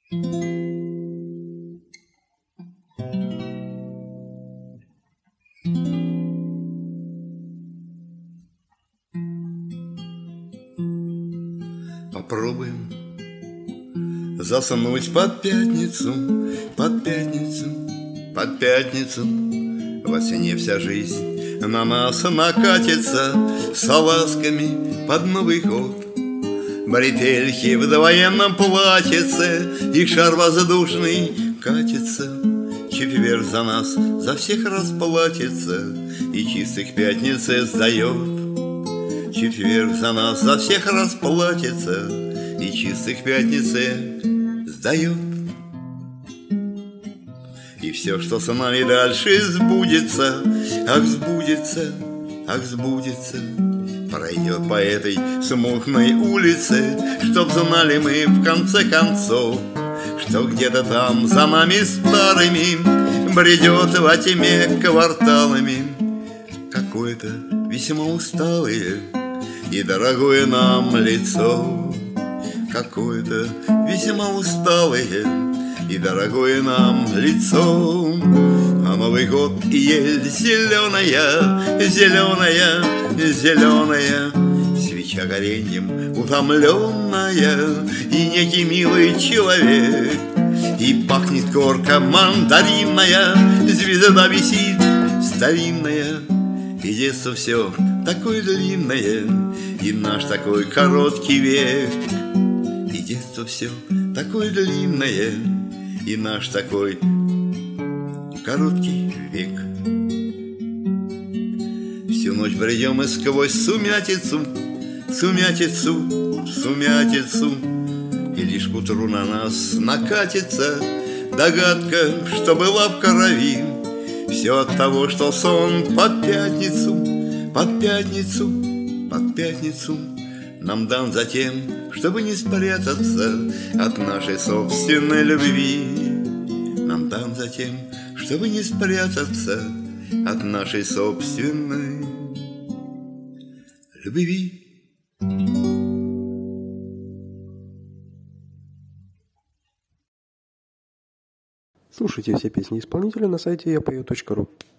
Попробуем заснуть под пятницу, под пятницу, под пятницу. Во сне вся жизнь на нас накатится с ласками под Новый год. Бретельки в довоенном платьице, их шар воздушный катится. Четверг за нас за всех расплатится и чистых пятницы сдает. Четверг за нас за всех расплатится и чистых пятницы сдает. И все, что с нами дальше сбудется, ах, сбудется, ах, сбудется, пройдет по этой смутной улице, чтоб знали мы в конце концов, что где-то там за нами старыми бредет во тьме кварталами какое-то весьма усталое и дорогое нам лицо. Какое-то весьма усталое и дорогое нам лицо. А Новый год и ель зеленая, зеленая, зеленая, свеча гореньем утомленная, и некий милый человек, и пахнет корка мандаринная, звезда висит старинная, и детство все такое длинное, и наш такой короткий век. И детство все такое длинное, и наш такой короткий век. Всю ночь бредем мы сквозь сумятицу, сумятицу, сумятицу, и лишь к утру на нас накатится догадка, что была в крови. Все от того, что сон под пятницу, под пятницу, под пятницу нам дан за тем, чтобы не спрятаться от нашей собственной любви. Нам дан за тем, чтобы не спрятаться от нашей собственной любви. Слушайте все песни исполнителя на сайте yapою.ru.